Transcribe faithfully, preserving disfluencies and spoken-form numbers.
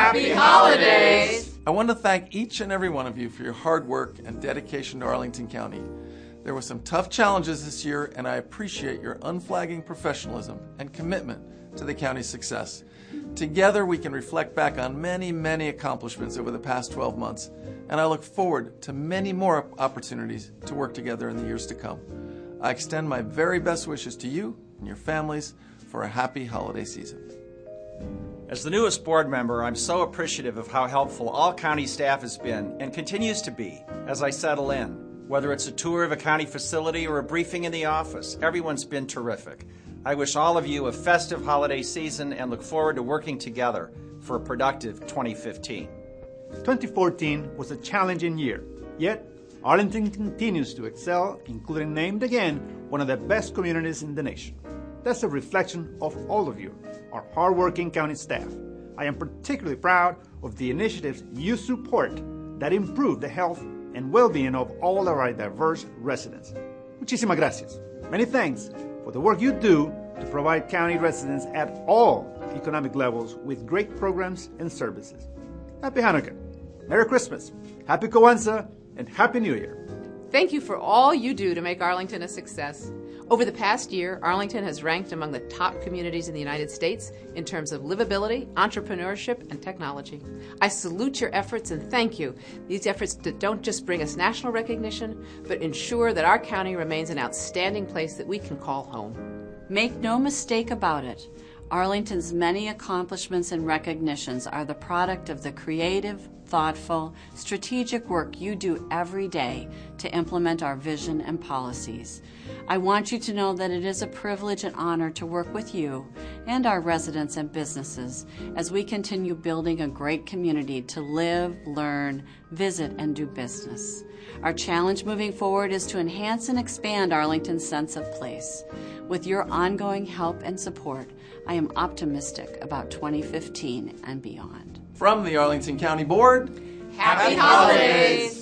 Happy holidays! I want to thank each and every one of you for your hard work and dedication to Arlington County. There were some tough challenges this year, and I appreciate your unflagging professionalism and commitment to the county's success. Together, we can reflect back on many, many accomplishments over the past twelve months, and I look forward to many more opportunities to work together in the years to come. I extend my very best wishes to you and your families for a happy holiday season. As the newest board member, I'm so appreciative of how helpful all county staff has been and continues to be as I settle in. Whether it's a tour of a county facility or a briefing in the office, everyone's been terrific. I wish all of you a festive holiday season and look forward to working together for a productive twenty fifteen. twenty fourteen was a challenging year, yet Arlington continues to excel, including named again one of the best communities in the nation. That's a reflection of all of you, our hardworking county staff. I am particularly proud of the initiatives you support that improve the health and well-being of all of our diverse residents. Muchísimas gracias. Many thanks for the work you do to provide county residents at all economic levels with great programs and services. Happy Hanukkah, Merry Christmas, Happy Kwanzaa, and Happy New Year. Thank you for all you do to make Arlington a success. Over the past year, Arlington has ranked among the top communities in the United States in terms of livability, entrepreneurship, and technology. I salute your efforts and thank you. These efforts don't just bring us national recognition, but ensure that our county remains an outstanding place that we can call home. Make no mistake about it. Arlington's many accomplishments and recognitions are the product of the creative, thoughtful, strategic work you do every day to implement our vision and policies. I want you to know that it is a privilege and honor to work with you and our residents and businesses as we continue building a great community to live, learn, visit, and do business. Our challenge moving forward is to enhance and expand Arlington's sense of place. With your ongoing help and support, I am optimistic about twenty fifteen and beyond. From the Arlington County Board, Happy holidays!